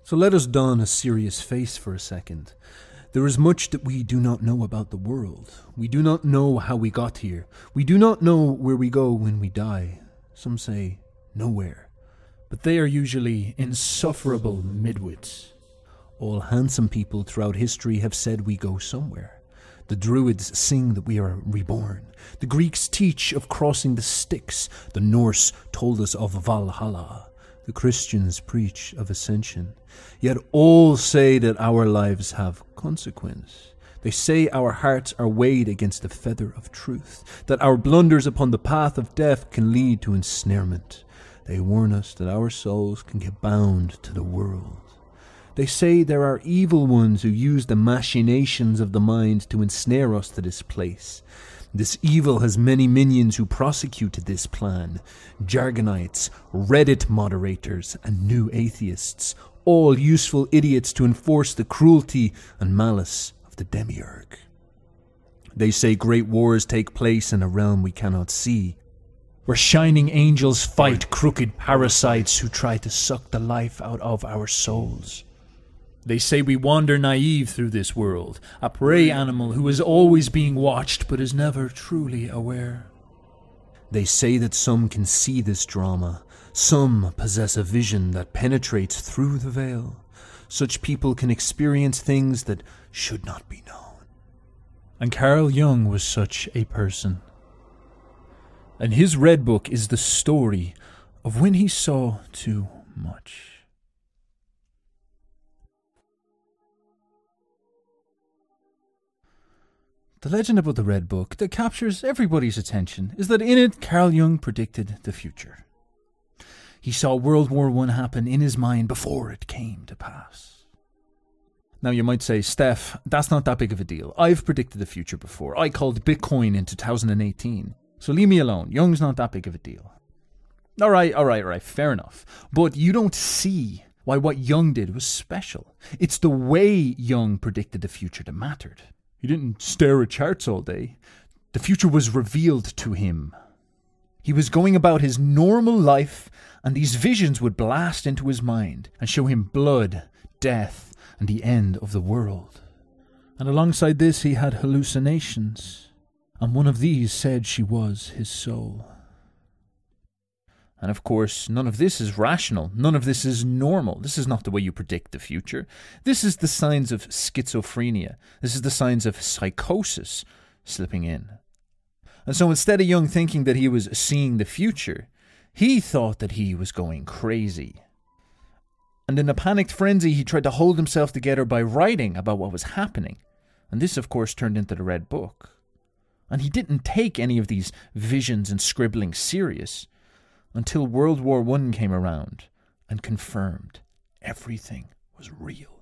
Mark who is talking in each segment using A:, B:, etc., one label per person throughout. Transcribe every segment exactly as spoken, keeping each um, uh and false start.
A: So let us don a serious face for a second. There is much that we do not know about the world. We do not know how we got here. We do not know where we go when we die. Some say nowhere. But they are usually insufferable midwits. All handsome people throughout history have said we go somewhere. The Druids sing that we are reborn. The Greeks teach of crossing the Styx. The Norse told us of Valhalla. The Christians preach of ascension. Yet all say that our lives have consequence. They say our hearts are weighed against the feather of truth, that our blunders upon the path of death can lead to ensnarement. They warn us that our souls can get bound to the world. They say there are evil ones who use the machinations of the mind to ensnare us to this place. This evil has many minions who prosecuted this plan. Jargonites, Reddit moderators, and new atheists. All useful idiots to enforce the cruelty and malice of the demiurge. They say great wars take place in a realm we cannot see, where shining angels fight crooked parasites who try to suck the life out of our souls. They say we wander naive through this world, a prey animal who is always being watched but is never truly aware. They say that some can see this drama, some possess a vision that penetrates through the veil. Such people can experience things that should not be known. And Carl Jung was such a person. And his Red Book is the story of when he saw too much. The legend about the Red Book that captures everybody's attention is that in it, Carl Jung predicted the future. He saw World War One happen in his mind before it came to pass. Now you might say, Steph, that's not that big of a deal. I've predicted the future before. I called Bitcoin in two thousand eighteen. So leave me alone. Jung's not that big of a deal. Alright, alright, alright, fair enough. But you don't see why what Jung did was special. It's the way Jung predicted the future that mattered. He didn't stare at charts all day. The future was revealed to him. He was going about his normal life, and these visions would blast into his mind and show him blood, death, and the end of the world. And alongside this, he had hallucinations, and one of these said she was his soul. And of course, none of this is rational. None of this is normal. This is not the way you predict the future. This is the signs of schizophrenia. This is the signs of psychosis slipping in. And so instead of Jung thinking that he was seeing the future, he thought that he was going crazy. And in a panicked frenzy, he tried to hold himself together by writing about what was happening. And this, of course, turned into the Red Book. And he didn't take any of these visions and scribbling serious until World War One came around and confirmed everything was real.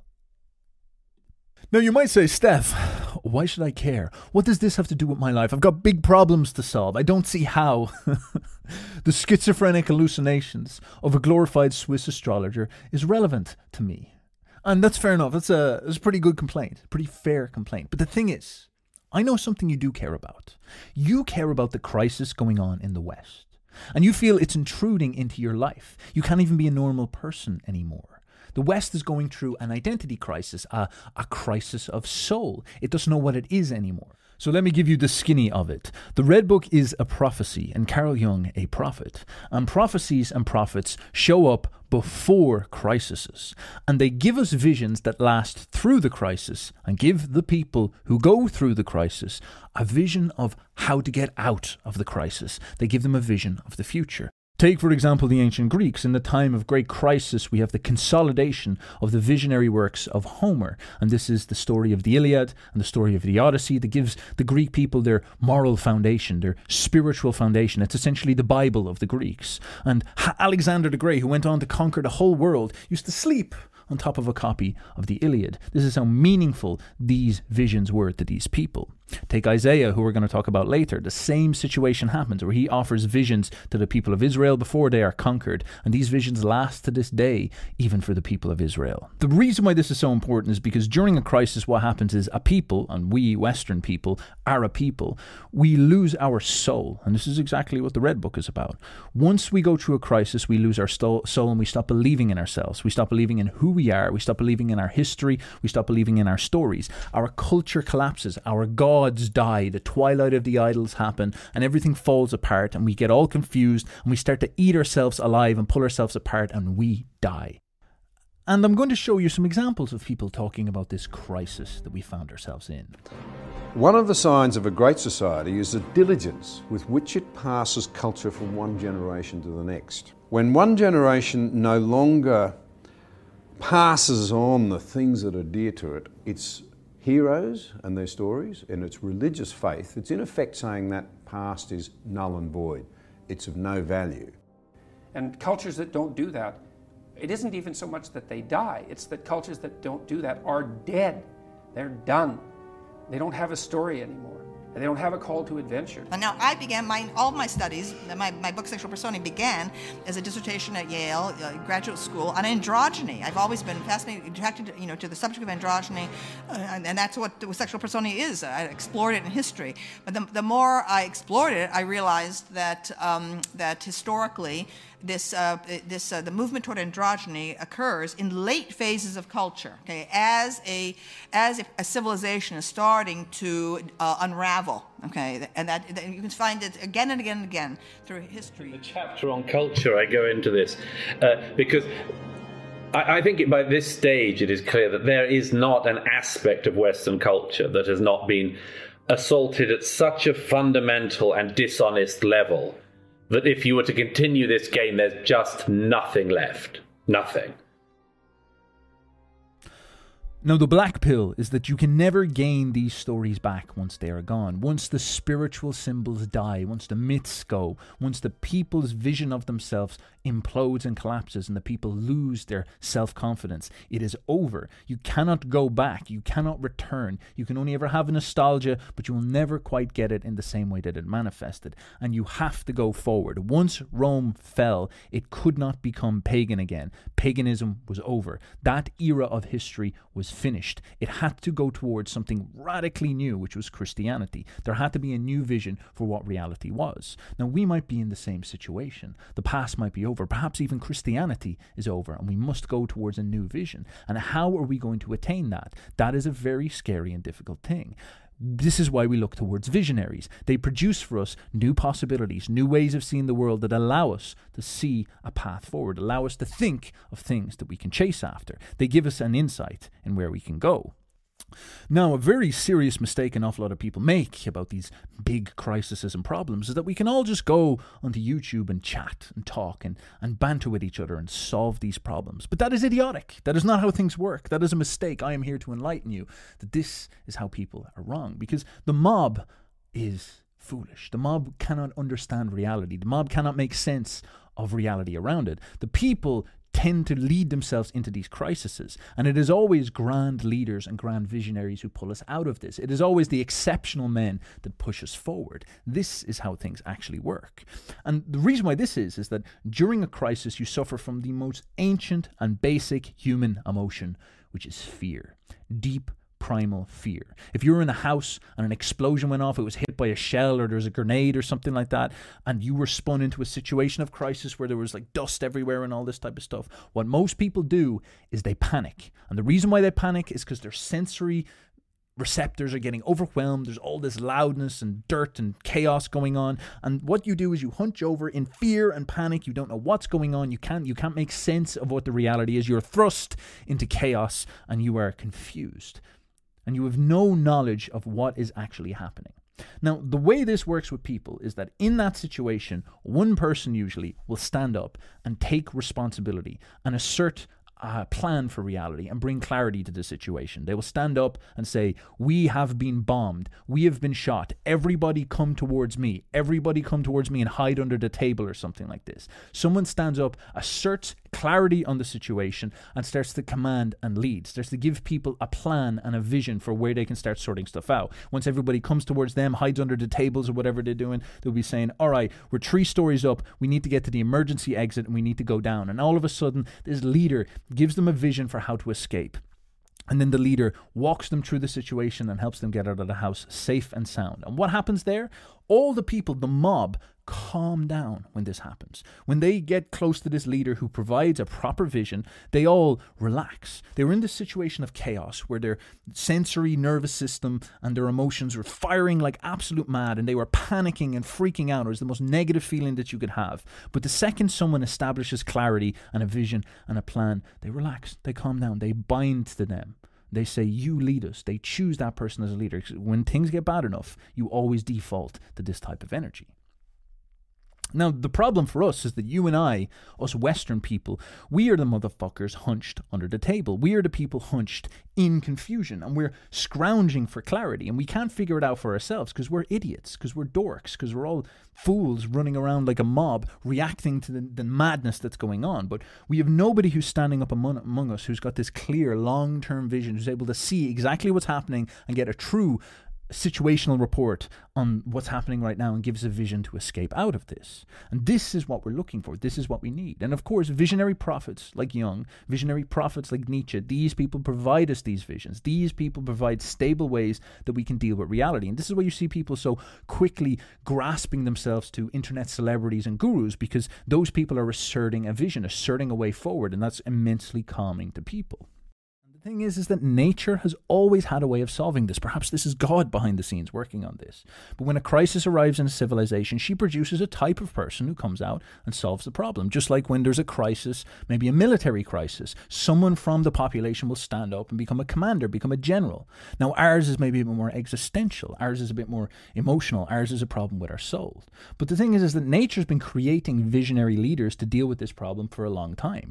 A: Now you might say, Steph, why should I care? What does this have to do with my life? I've got big problems to solve. I don't see how the schizophrenic hallucinations of a glorified Swiss astrologer is relevant to me. And that's fair enough. That's a, that's a pretty good complaint, pretty fair complaint. But the thing is, I know something you do care about. You care about the crisis going on in the West. And you feel it's intruding into your life. You can't even be a normal person anymore. The West is going through an identity crisis, a, a crisis of soul. It doesn't know what it is anymore. So let me give you the skinny of it. The Red Book is a prophecy, and Carl Jung a prophet. And prophecies and prophets show up before crises. And they give us visions that last through the crisis and give the people who go through the crisis a vision of how to get out of the crisis. They give them a vision of the future. Take, for example, the ancient Greeks. In the time of great crisis, we have the consolidation of the visionary works of Homer. And this is the story of the Iliad and the story of the Odyssey that gives the Greek people their moral foundation, their spiritual foundation. It's essentially the Bible of the Greeks. And Alexander the Great, who went on to conquer the whole world, used to sleep on top of a copy of the Iliad. This is how meaningful these visions were to these people. Take Isaiah, who we're going to talk about later. The same situation happens where he offers visions to the people of Israel before they are conquered. And these visions last to this day, even for the people of Israel. The reason why this is so important is because during a crisis, what happens is a people, and we Western people are a people, we lose our soul. And this is exactly what the Red Book is about. Once we go through a crisis, we lose our soul and we stop believing in ourselves. We stop believing in who we are. We stop believing in our history. We stop believing in our stories. Our culture collapses. Our gods die. The twilight of the idols happen and everything falls apart and we get all confused and we start to eat ourselves alive and pull ourselves apart and we die. And I'm going to show you some examples of people talking about this crisis that we found ourselves in.
B: One of the signs of a great society is the diligence with which it passes culture from one generation to the next. When one generation no longer passes on the things that are dear to it, its heroes and their stories, and its religious faith, it's in effect saying that past is null and void. It's of no value.
C: And cultures that don't do that, it isn't even so much that they die, it's that cultures that don't do that are dead. They're done. They don't have a story anymore. They don't have a call to adventure.
D: And now I began my all of my studies, my, my book Sexual Personae began as a dissertation at Yale uh, graduate school on androgyny. I've always been fascinated, attracted you know, to the subject of androgyny, uh, and, and that's what Sexual Personae is. I explored it in history. But the, the more I explored it, I realized that, um, that historically, This, uh, this, uh, the movement toward androgyny occurs in late phases of culture, okay, as a, as a civilization is starting to uh, unravel, okay, and that, that you can find it again and again and again through history.
E: In the chapter on culture, I go into this uh, because I, I think by this stage it is clear that there is not an aspect of Western culture that has not been assaulted at such a fundamental and dishonest level that if you were to continue this game, there's just nothing left. Nothing.
A: Now, the black pill is that you can never gain these stories back once they are gone. Once the spiritual symbols die, once the myths go, once the people's vision of themselves implodes and collapses and the people lose their self-confidence, it is over. You cannot go back. You cannot return. You can only ever have nostalgia, but you will never quite get it in the same way that it manifested. And you have to go forward. Once Rome fell, it could not become pagan again. Paganism was over. That era of history was finished. It had to go towards something radically new, which was Christianity. There had to be a new vision for what reality was. Now, we might be in the same situation. The past might be over. Perhaps even Christianity is over, and we must go towards a new vision. And how are we going to attain that? That is a very scary and difficult thing. This is why we look towards visionaries. They produce for us new possibilities, new ways of seeing the world that allow us to see a path forward, allow us to think of things that we can chase after. They give us an insight in where we can go. Now, a very serious mistake an awful lot of people make about these big crises and problems is that we can all just go onto YouTube and chat and talk and, and banter with each other and solve these problems. But that is idiotic. That is not how things work. That is a mistake. I am here to enlighten you that this is how people are wrong, because the mob is foolish. The mob cannot understand reality. The mob cannot make sense of reality around it. The people tend to lead themselves into these crises, and it is always grand leaders and grand visionaries who pull us out of this. It is always the exceptional men that push us forward. This is how things actually work. And the reason why this is is that during a crisis you suffer from the most ancient and basic human emotion, which is fear. Deep primal fear. If you were in a house and an explosion went off, it was hit by a shell or there was a grenade or something like that, and you were spun into a situation of crisis where there was like dust everywhere and all this type of stuff, what most people do is they panic. And the reason why they panic is because their sensory receptors are getting overwhelmed. There's all this loudness and dirt and chaos going on, and what you do is you hunch over in fear and panic. You don't know what's going on. You can't you can't make sense of what the reality is. You're thrust into chaos and you are confused. And you have no knowledge of what is actually happening. Now, the way this works with people is that in that situation, one person usually will stand up and take responsibility and assert a plan for reality and bring clarity to the situation. They will stand up and say, we have been bombed. We have been shot. Everybody come towards me. Everybody come towards me and hide under the table or something like this. Someone stands up, asserts clarity on the situation and starts to command and lead, starts to give people a plan and a vision for where they can start sorting stuff out. Once everybody comes towards them, hides under the tables or whatever they're doing, they'll be saying, all right, we're three stories up, we need to get to the emergency exit and we need to go down. And all of a sudden, this leader gives them a vision for how to escape. And then the leader walks them through the situation and helps them get out of the house safe and sound. And what happens there? All the people, the mob, calm down when this happens. When they get close to this leader who provides a proper vision, they all relax. They were in this situation of chaos where their sensory nervous system and their emotions were firing like absolute mad, and they were panicking and freaking out. It was the most negative feeling that you could have. But the second someone establishes clarity and a vision and a plan, they relax, they calm down, they bind to them. They say, you lead us. They choose that person as a leader. When things get bad enough, you always default to this type of energy. Now, the problem for us is that you and I, us Western people, we are the motherfuckers hunched under the table. We are the people hunched in confusion, and we're scrounging for clarity, and we can't figure it out for ourselves because we're idiots, because we're dorks, because we're all fools running around like a mob reacting to the, the madness that's going on. But we have nobody who's standing up among, among us who's got this clear long-term vision, who's able to see exactly what's happening and get a true situational report on what's happening right now and gives a vision to escape out of this. And this is what we're looking for. This is what we need. And of course, visionary prophets like Jung, visionary prophets like Nietzsche, these people provide us these visions. These people provide stable ways that we can deal with reality. And this is why you see people so quickly grasping themselves to internet celebrities and gurus, because those people are asserting a vision, asserting a way forward, and that's immensely calming to people. The thing is, is that nature has always had a way of solving this. Perhaps this is God behind the scenes working on this. But when a crisis arrives in a civilization, she produces a type of person who comes out and solves the problem. Just like when there's a crisis, maybe a military crisis, someone from the population will stand up and become a commander, become a general. Now, ours is maybe a bit more existential. Ours is a bit more emotional. Ours is a problem with our soul. But the thing is, is that nature's been creating visionary leaders to deal with this problem for a long time.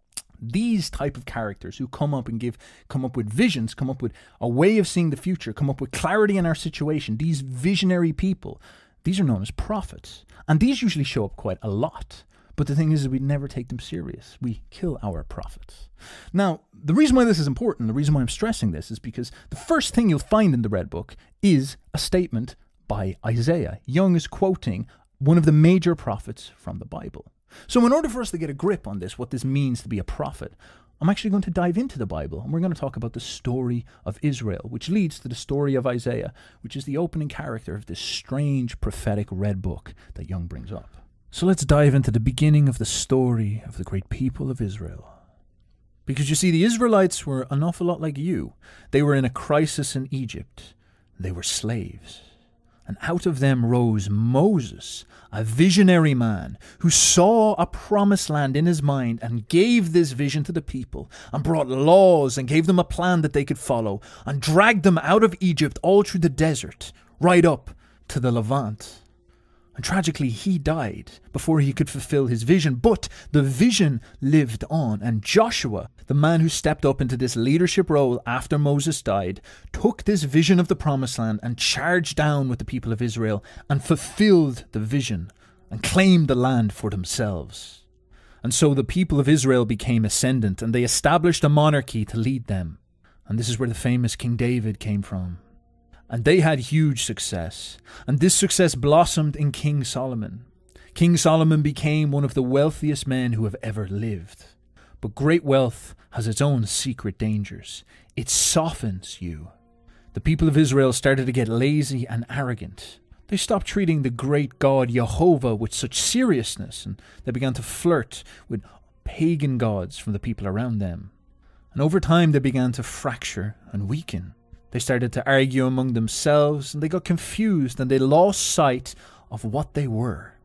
A: These type of characters who come up and give, come up with visions, come up with a way of seeing the future, come up with clarity in our situation, these visionary people, these are known as prophets. And these usually show up quite a lot. But the thing is, is we never take them serious. We kill our prophets. Now, the reason why this is important, the reason why I'm stressing this, is because the first thing you'll find in the Red Book is a statement by Isaiah. Jung is quoting one of the major prophets from the Bible. So in order for us to get a grip on this, what this means to be a prophet, I'm actually going to dive into the Bible, and we're going to talk about the story of Israel, which leads to the story of Isaiah, which is the opening character of this strange prophetic red book that Jung brings up. So let's dive into the beginning of the story of the great people of Israel. Because you see, the Israelites were an awful lot like you. They were in a crisis in Egypt. They were slaves. And out of them rose Moses, a visionary man who saw a promised land in his mind and gave this vision to the people and brought laws and gave them a plan that they could follow and dragged them out of Egypt all through the desert, right up to the Levant. And tragically, he died before he could fulfill his vision. But the vision lived on. And Joshua, the man who stepped up into this leadership role after Moses died, took this vision of the promised land and charged down with the people of Israel and fulfilled the vision and claimed the land for themselves. And so the people of Israel became ascendant, and they established a monarchy to lead them. And this is where the famous King David came from. And they had huge success, and this success blossomed in King Solomon. King Solomon became one of the wealthiest men who have ever lived. But great wealth has its own secret dangers. It softens you. The people of Israel started to get lazy and arrogant. They stopped treating the great God Jehovah with such seriousness, and they began to flirt with pagan gods from the people around them. And over time they began to fracture and weaken. They started to argue among themselves, and they got confused, and they lost sight of what they were.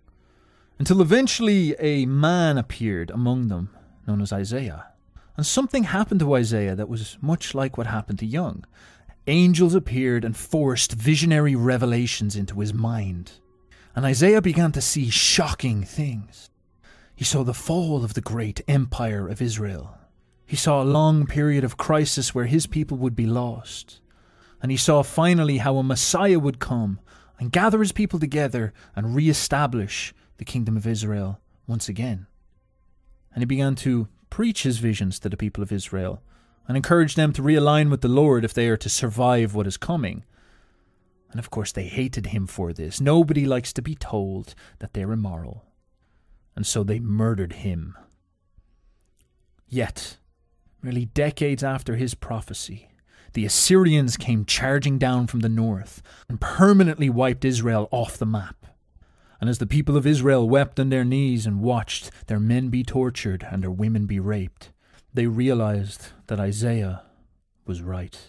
A: Until eventually a man appeared among them, known as Isaiah. And something happened to Isaiah that was much like what happened to Jung. Angels appeared and forced visionary revelations into his mind. And Isaiah began to see shocking things. He saw the fall of the great empire of Israel. He saw a long period of crisis where his people would be lost. And he saw finally how a Messiah would come and gather his people together and re-establish the kingdom of Israel once again. And he began to preach his visions to the people of Israel and encourage them to realign with the Lord if they are to survive what is coming. And of course they hated him for this. Nobody likes to be told that they're immoral. And so they murdered him. Yet, nearly decades after his prophecy, the Assyrians came charging down from the north and permanently wiped Israel off the map. And as the people of Israel wept on their knees and watched their men be tortured and their women be raped, they realized that Isaiah was right.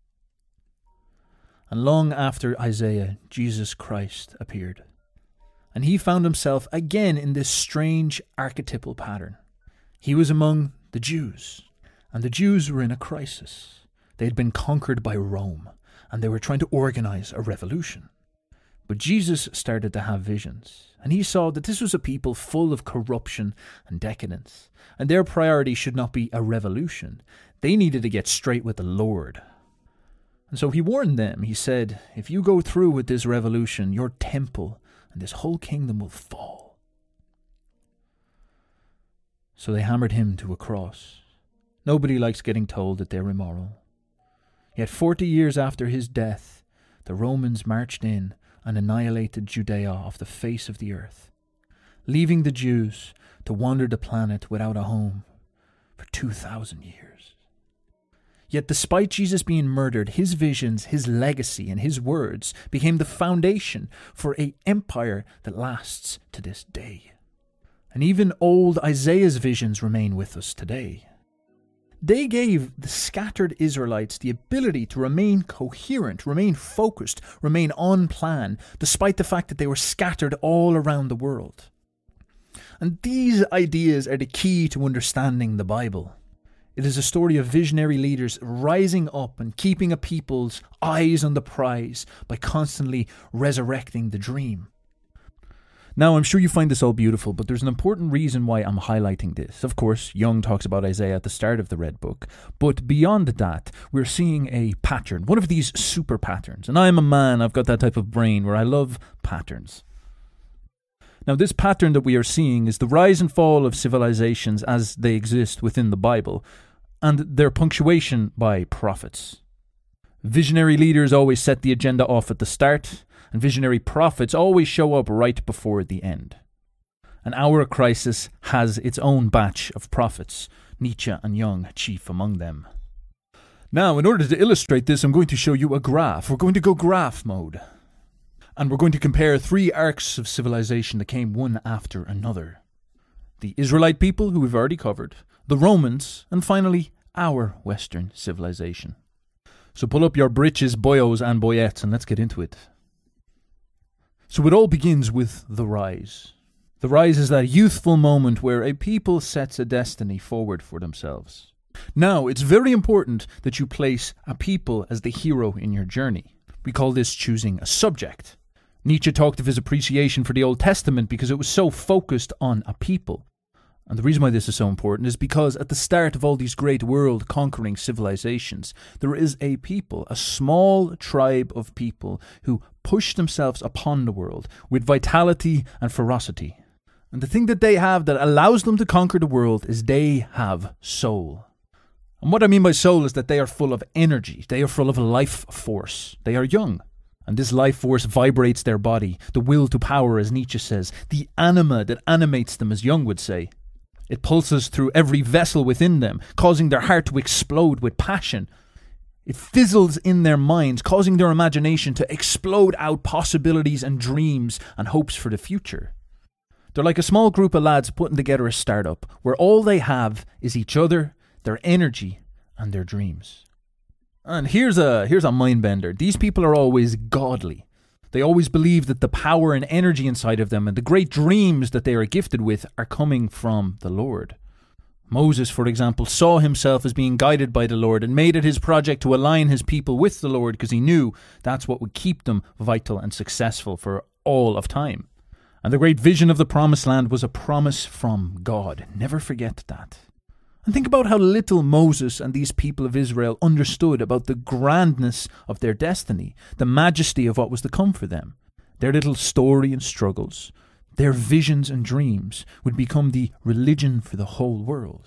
A: And long after Isaiah, Jesus Christ appeared. And he found himself again in this strange archetypal pattern. He was among the Jews, and the Jews were in a crisis. They had been conquered by Rome, and they were trying to organize a revolution. But Jesus started to have visions, and he saw that this was a people full of corruption and decadence, and their priority should not be a revolution. They needed to get straight with the Lord. And so he warned them. He said, if you go through with this revolution, your temple and this whole kingdom will fall. So they hammered him to a cross. Nobody likes getting told that they're immoral. Yet forty years after his death, the Romans marched in and annihilated Judea off the face of the earth, leaving the Jews to wander the planet without a home for two thousand years. Yet despite Jesus being murdered, his visions, his legacy, and his words became the foundation for an empire that lasts to this day. And even old Isaiah's visions remain with us today. They gave the scattered Israelites the ability to remain coherent, remain focused, remain on plan, despite the fact that they were scattered all around the world. And these ideas are the key to understanding the Bible. It is a story of visionary leaders rising up and keeping a people's eyes on the prize by constantly resurrecting the dream. Now, I'm sure you find this all beautiful, but there's an important reason why I'm highlighting this. Of course, Young talks about Isaiah at the start of the Red Book, but beyond that, we're seeing a pattern, one of these super patterns. And I'm a man, I've got that type of brain where I love patterns. Now, this pattern that we are seeing is the rise and fall of civilizations as they exist within the Bible, and their punctuation by prophets. Visionary leaders always set the agenda off at the start, and visionary prophets always show up right before the end. And our crisis has its own batch of prophets, Nietzsche and Jung chief among them. Now, in order to illustrate this, I'm going to show you a graph. We're going to go graph mode. And we're going to compare three arcs of civilization that came one after another. The Israelite people, who we've already covered, the Romans, and finally, our Western civilization. So pull up your britches, boyos and boyettes, and let's get into it. So it all begins with the rise. The rise is that youthful moment where a people sets a destiny forward for themselves. Now, it's very important that you place a people as the hero in your journey. We call this choosing a subject. Nietzsche talked of his appreciation for the Old Testament because it was so focused on a people. And the reason why this is so important is because at the start of all these great world-conquering civilizations, there is a people, a small tribe of people who push themselves upon the world with vitality and ferocity. And the thing that they have that allows them to conquer the world is they have soul. And what I mean by soul is that they are full of energy. They are full of life force. They are young. And this life force vibrates their body, the will to power, as Nietzsche says, the anima that animates them, as Jung would say. It pulses through every vessel within them, causing their heart to explode with passion. It fizzles in their minds, causing their imagination to explode out possibilities and dreams and hopes for the future. They're like a small group of lads putting together a startup, where all they have is each other, their energy, and their dreams. And here's a here's a mind bender. These people are always godly. They always believe that the power and energy inside of them and the great dreams that they are gifted with are coming from the Lord. Moses, for example, saw himself as being guided by the Lord and made it his project to align his people with the Lord because he knew that's what would keep them vital and successful for all of time. And the great vision of the Promised Land was a promise from God. Never forget that. And think about how little Moses and these people of Israel understood about the grandness of their destiny, the majesty of what was to come for them. Their little story and struggles, their visions and dreams would become the religion for the whole world.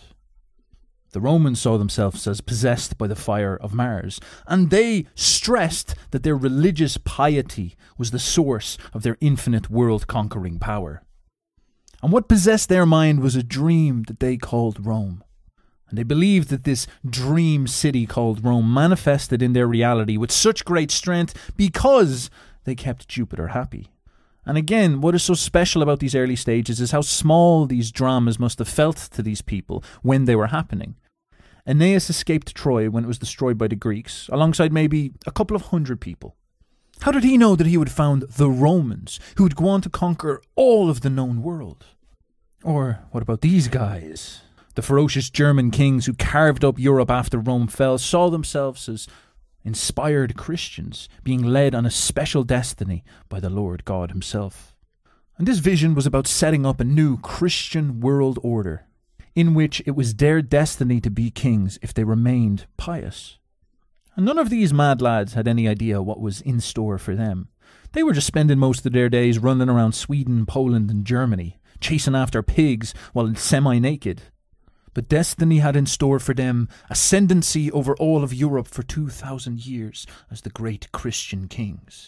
A: The Romans saw themselves as possessed by the fire of Mars, and they stressed that their religious piety was the source of their infinite world-conquering power. And what possessed their mind was a dream that they called Rome. And they believed that this dream city called Rome manifested in their reality with such great strength because they kept Jupiter happy. And again, what is so special about these early stages is how small these dramas must have felt to these people when they were happening. Aeneas escaped Troy when it was destroyed by the Greeks, alongside maybe a couple of hundred people. How did he know that he would found the Romans, who would go on to conquer all of the known world? Or what about these guys? The ferocious German kings who carved up Europe after Rome fell saw themselves as inspired Christians being led on a special destiny by the Lord God himself. And this vision was about setting up a new Christian world order in which it was their destiny to be kings if they remained pious. And none of these mad lads had any idea what was in store for them. They were just spending most of their days running around Sweden, Poland and Germany, chasing after pigs while semi-naked. But destiny had in store for them ascendancy over all of Europe for two thousand years as the great Christian kings.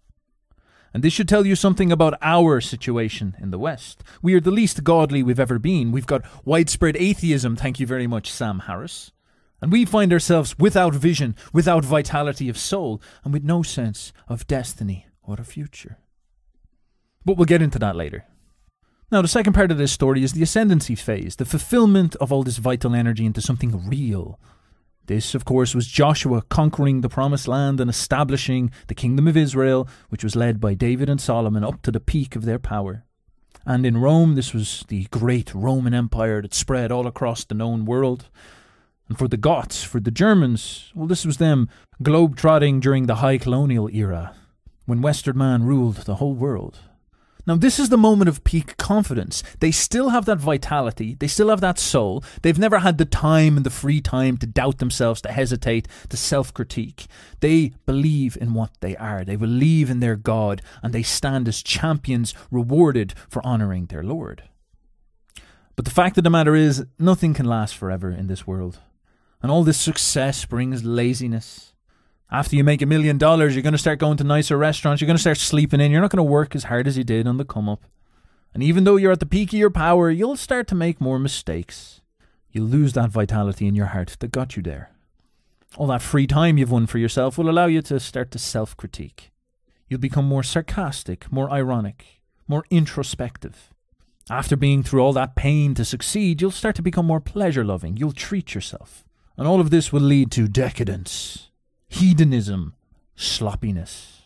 A: And this should tell you something about our situation in the West. We are the least godly we've ever been. We've got widespread atheism, thank you very much, Sam Harris. And we find ourselves without vision, without vitality of soul, and with no sense of destiny or a future. But we'll get into that later. Now, the second part of this story is the ascendancy phase, the fulfillment of all this vital energy into something real. This, of course, was Joshua conquering the promised land and establishing the kingdom of Israel, which was led by David and Solomon up to the peak of their power. And in Rome, this was the great Roman Empire that spread all across the known world. And for the Goths, for the Germans, well, this was them globe-trotting during the high colonial era, when Western man ruled the whole world. Now, this is the moment of peak confidence. They still have that vitality. They still have that soul. They've never had the time and the free time to doubt themselves, to hesitate, to self-critique. They believe in what they are. They believe in their God, and they stand as champions rewarded for honouring their Lord. But the fact of the matter is, nothing can last forever in this world. And all this success brings laziness. After you make a million dollars, you're going to start going to nicer restaurants. You're going to start sleeping in. You're not going to work as hard as you did on the come up. And even though you're at the peak of your power, you'll start to make more mistakes. You'll lose that vitality in your heart that got you there. All that free time you've won for yourself will allow you to start to self-critique. You'll become more sarcastic, more ironic, more introspective. After being through all that pain to succeed, you'll start to become more pleasure-loving. You'll treat yourself. And all of this will lead to decadence, hedonism, sloppiness.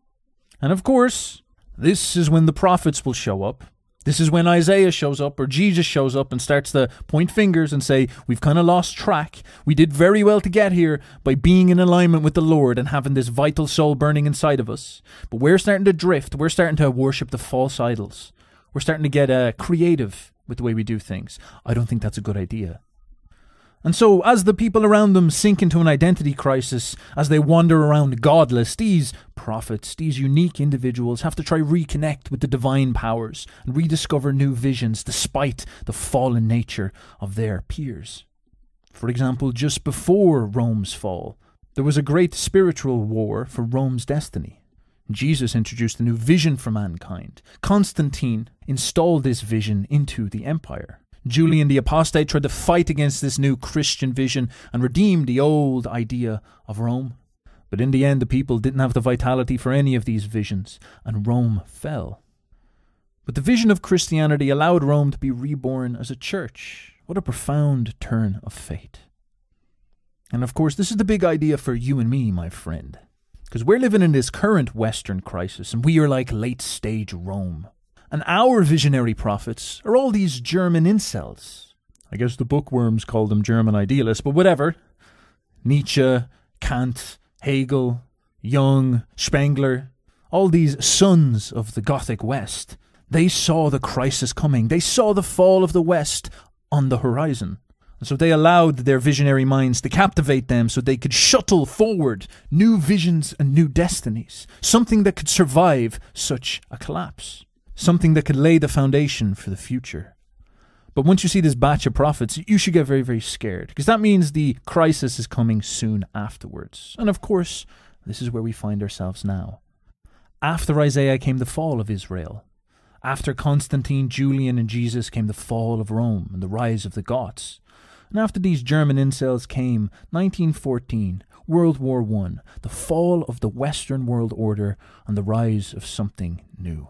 A: And of course, this is when the prophets will show up. This is when Isaiah shows up or Jesus shows up and starts to point fingers and say, we've kind of lost track. We did very well to get here by being in alignment with the Lord and having this vital soul burning inside of us. But we're starting to drift. We're starting to worship the false idols. We're starting to get uh, creative with the way we do things. I don't think that's a good idea. And so, as the people around them sink into an identity crisis, as they wander around godless, these prophets, these unique individuals, have to try reconnect with the divine powers and rediscover new visions despite the fallen nature of their peers. For example, just before Rome's fall, there was a great spiritual war for Rome's destiny. Jesus introduced a new vision for mankind. Constantine installed this vision into the empire. Julian the Apostate tried to fight against this new Christian vision and redeem the old idea of Rome. But in the end, the people didn't have the vitality for any of these visions, and Rome fell. But the vision of Christianity allowed Rome to be reborn as a church. What a profound turn of fate. And of course, this is the big idea for you and me, my friend. Because we're living in this current Western crisis, and we are like late-stage Rome. And our visionary prophets are all these German incels. I guess the bookworms call them German idealists, but whatever. Nietzsche, Kant, Hegel, Jung, Spengler, all these sons of the Gothic West. They saw the crisis coming. They saw the fall of the West on the horizon. And so they allowed their visionary minds to captivate them so they could shuttle forward new visions and new destinies. Something that could survive such a collapse. Something that could lay the foundation for the future. But once you see this batch of prophets, you should get very, very scared. Because that means the crisis is coming soon afterwards. And of course, this is where we find ourselves now. After Isaiah came the fall of Israel. After Constantine, Julian, and Jesus came the fall of Rome and the rise of the Goths. And after these German incels came nineteen fourteen, World War One, the fall of the Western world order and the rise of something new.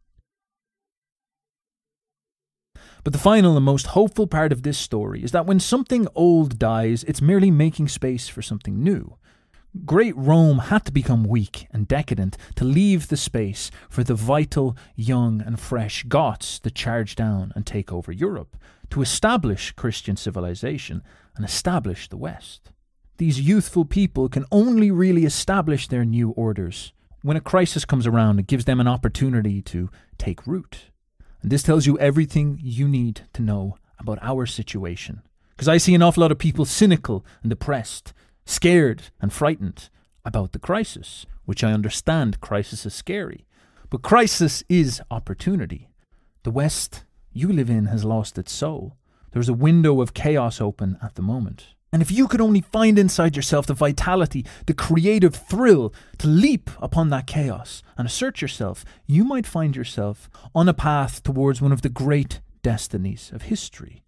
A: But the final and most hopeful part of this story is that when something old dies, it's merely making space for something new. Great Rome had to become weak and decadent to leave the space for the vital, young and fresh Goths to charge down and take over Europe, to establish Christian civilization and establish the West. These youthful people can only really establish their new orders when a crisis comes around and gives them an opportunity to take root. And this tells you everything you need to know about our situation. Because I see an awful lot of people cynical and depressed, scared and frightened about the crisis, which I understand crisis is scary. But crisis is opportunity. The West you live in has lost its soul. There's a window of chaos open at the moment. And if you could only find inside yourself the vitality, the creative thrill to leap upon that chaos and assert yourself, you might find yourself on a path towards one of the great destinies of history.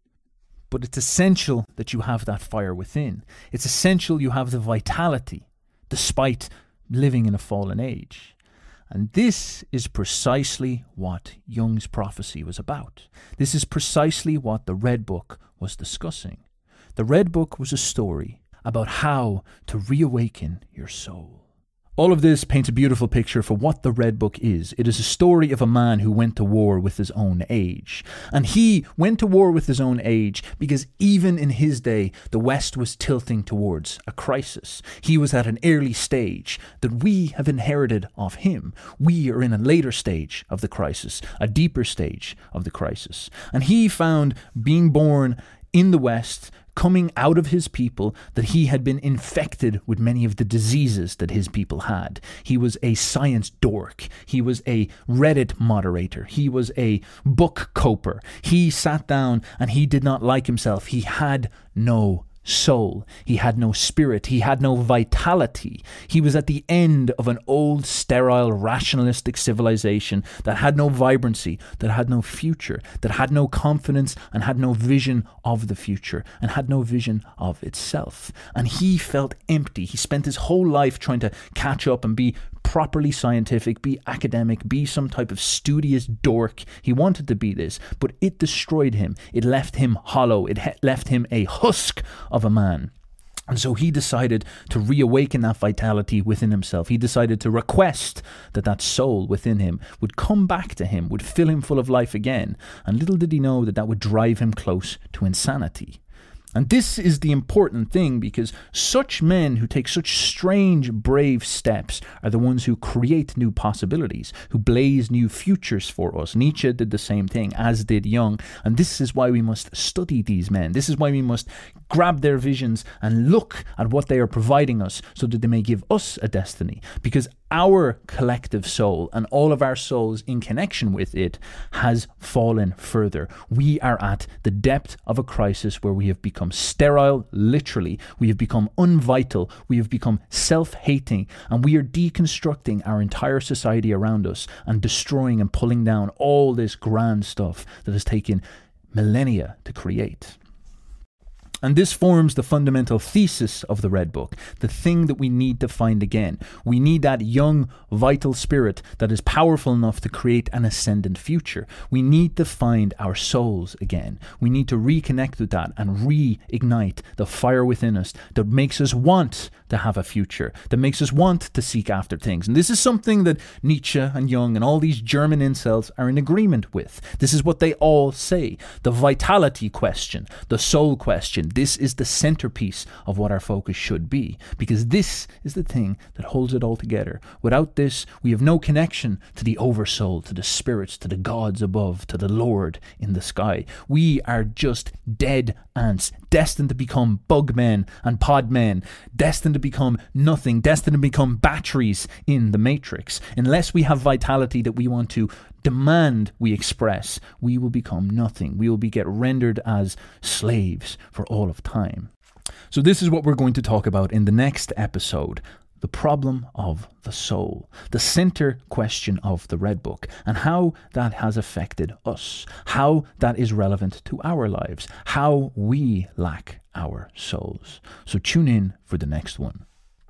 A: But it's essential that you have that fire within. It's essential you have the vitality, despite living in a fallen age. And this is precisely what Jung's prophecy was about. This is precisely what the Red Book was discussing. The Red Book was a story about how to reawaken your soul. All of this paints a beautiful picture for what the Red Book is. It is a story of a man who went to war with his own age. And he went to war with his own age because even in his day, the West was tilting towards a crisis. He was at an early stage that we have inherited off him. We are in a later stage of the crisis, a deeper stage of the crisis. And he found being born in the West, coming out of his people, that he had been infected with many of the diseases that his people had. He was a science dork. He was a Reddit moderator. He was a book coper. He sat down and he did not like himself. He had no soul. He had no spirit. He had no vitality. He was at the end of an old, sterile, rationalistic civilization that had no vibrancy, that had no future, that had no confidence and had no vision of the future and had no vision of itself. And he felt empty. He spent his whole life trying to catch up and be properly scientific, be academic, be some type of studious dork. He wanted to be this, but it destroyed him. It left him hollow. It he- left him a husk of a man. And so he decided to reawaken that vitality within himself. He decided to request that that soul within him would come back to him, would fill him full of life again. And little did he know that that would drive him close to insanity. And this is the important thing, because such men who take such strange, brave steps are the ones who create new possibilities, who blaze new futures for us. Nietzsche did the same thing, as did Jung. And this is why we must study these men. This is why we must grab their visions and look at what they are providing us so that they may give us a destiny. Because our collective soul and all of our souls in connection with it has fallen further. We are at the depth of a crisis where we have become sterile, literally. We have become unvital. We have become self-hating, and we are deconstructing our entire society around us and destroying and pulling down all this grand stuff that has taken millennia to create. And this forms the fundamental thesis of the Red Book, the thing that we need to find again. We need that young, vital spirit that is powerful enough to create an ascendant future. We need to find our souls again. We need to reconnect with that and reignite the fire within us that makes us want to have a future, that makes us want to seek after things. And this is something that Nietzsche and Jung and all these German incels are in agreement with. This is what they all say. The vitality question, the soul question, this is the centerpiece of what our focus should be, because this is the thing that holds it all together. Without this, we have no connection to the oversoul, to the spirits, to the gods above, to the Lord in the sky. We are just dead ants, destined to become bug men and pod men, destined to become nothing, destined to become batteries in the matrix. Unless we have vitality that we want to demand we express, we will become nothing. We will be get rendered as slaves for all of time. So this is what we're going to talk about in the next episode. the problem of the soul, the center question of the Red Book, and how that has affected us, how that is relevant to our lives, how we lack our souls. So tune in for the next one.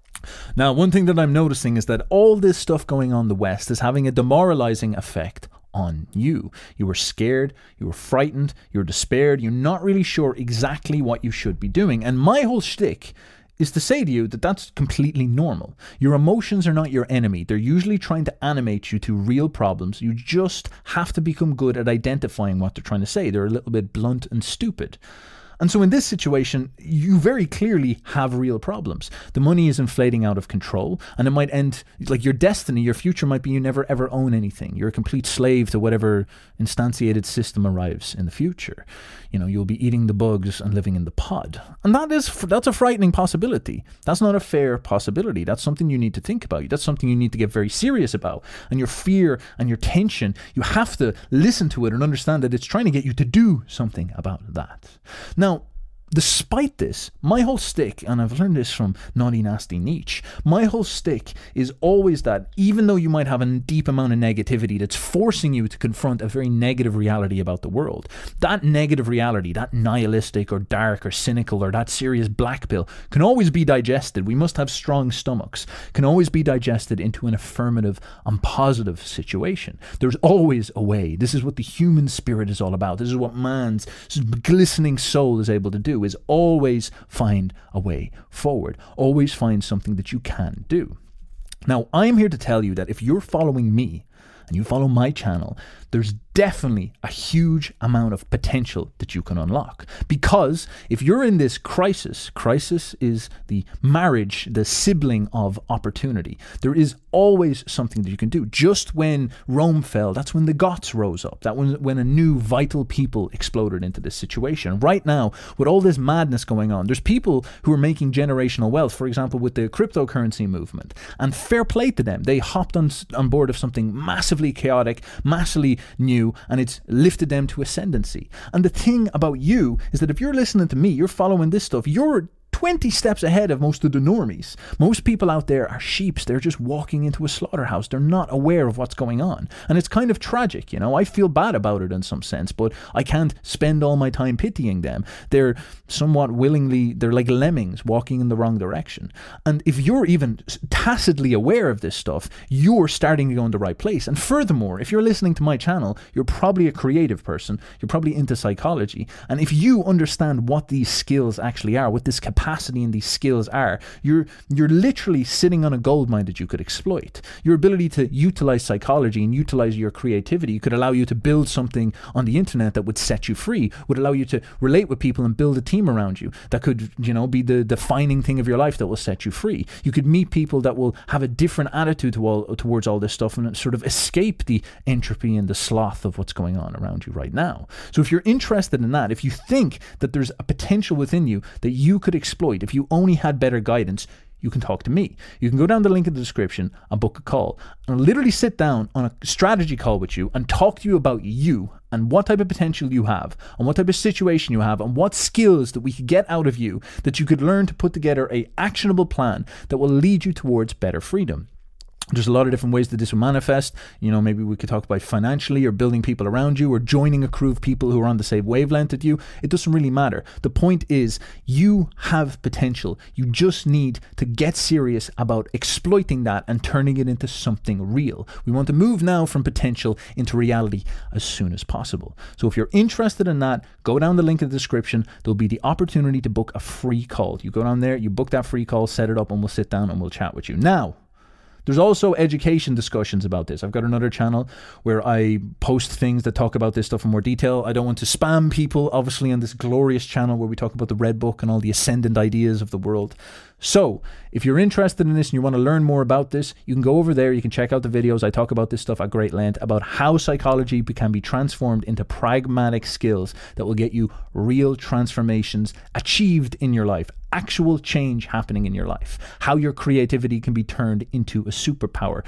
A: Now, one thing that I'm noticing is that all this stuff going on in the West is having a demoralizing effect on you. You were scared, you were frightened, you were despaired, you're not really sure exactly what you should be doing. And my whole shtick is to say to you that that's completely normal. Your emotions are not your enemy. They're usually trying to animate you to real problems. You just have to become good at identifying what they're trying to say. They're a little bit blunt and stupid. And so in this situation, you very clearly have real problems. The money is inflating out of control, and it might end, like your destiny, your future might be you never ever own anything. You're a complete slave to whatever instantiated system arrives in the future. You know, you'll be eating the bugs and living in the pod. And that is, that's a frightening possibility. That's not a fair possibility. That's something you need to think about. That's something you need to get very serious about. And your fear and your tension, you have to listen to it and understand that it's trying to get you to do something about that. Now, despite this, my whole stick, and I've learned this from Naughty Nasty Nietzsche, my whole stick is always that even though you might have a deep amount of negativity that's forcing you to confront a very negative reality about the world, that negative reality, that nihilistic or dark or cynical or that serious black pill, can always be digested. We must have strong stomachs, can always be digested into an affirmative and positive situation. There's always a way. This is what the human spirit is all about. This is what man's glistening soul is able to do. Is always find a way forward. Always find something that you can do. Now, I'm here to tell you that if you're following me and you follow my channel, there's definitely a huge amount of potential that you can unlock. Because if you're in this crisis, crisis is the marriage, the sibling of opportunity. There is always something that you can do. Just when Rome fell, that's when the Goths rose up. That when, when a new vital people exploded into this situation. Right now, with all this madness going on, there's people who are making generational wealth, for example, with the cryptocurrency movement. And fair play to them. They hopped on, on board of something massively chaotic, massively new, and it's lifted them to ascendancy. And the thing about you is that if you're listening to me, you're following this stuff, you're twenty steps ahead of most of the normies. Most people out there are sheeps. They're just walking into a slaughterhouse. They're not aware of what's going on. And it's kind of tragic, you know. I feel bad about it in some sense, but I can't spend all my time pitying them. They're somewhat willingly, they're like lemmings walking in the wrong direction. And if you're even tacitly aware of this stuff, you're starting to go in the right place. And furthermore, if you're listening to my channel, you're probably a creative person. You're probably into psychology. And if you understand what these skills actually are, what this capacity capacity and these skills are, you're you're literally sitting on a gold mine that you could exploit. Your ability to utilize psychology and utilize your creativity could allow you to build something on the internet that would set you free, would allow you to relate with people and build a team around you that could, you know, be the defining thing of your life that will set you free. You could meet people that will have a different attitude to all, towards all this stuff and sort of escape the entropy and the sloth of what's going on around you right now. So if you're interested in that, if you think that there's a potential within you that you could exploit, if you only had better guidance, you can talk to me. You can go down the link in the description and book a call. And I'll literally sit down on a strategy call with you and talk to you about you and what type of potential you have and what type of situation you have and what skills that we could get out of you that you could learn to put together an actionable plan that will lead you towards better freedom. There's a lot of different ways that this will manifest. You know, maybe we could talk about financially or building people around you or joining a crew of people who are on the same wavelength as you. It doesn't really matter. The point is you have potential. You just need to get serious about exploiting that and turning it into something real. We want to move now from potential into reality as soon as possible. So if you're interested in that, go down the link in the description. There'll be the opportunity to book a free call. You go down there, you book that free call, set it up, and we'll sit down and we'll chat with you. Now, there's also education discussions about this. I've got another channel where I post things that talk about this stuff in more detail. I don't want to spam people, obviously, on this glorious channel where we talk about the Red Book and all the ascendant ideas of the world. So if you're interested in this and you want to learn more about this, you can go over there. You can check out the videos. I talk about this stuff at great length about how psychology can be transformed into pragmatic skills that will get you real transformations achieved in your life, actual change happening in your life, how your creativity can be turned into a superpower,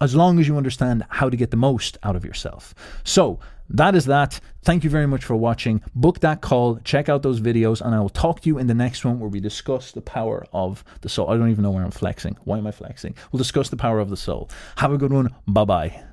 A: as long as you understand how to get the most out of yourself. So that is that. Thank you very much for watching. Book that call, check out those videos, and I will talk to you in the next one where we discuss the power of the soul. I don't even know where I'm flexing. Why am I flexing? We'll discuss the power of the soul. Have a good one. Bye-bye.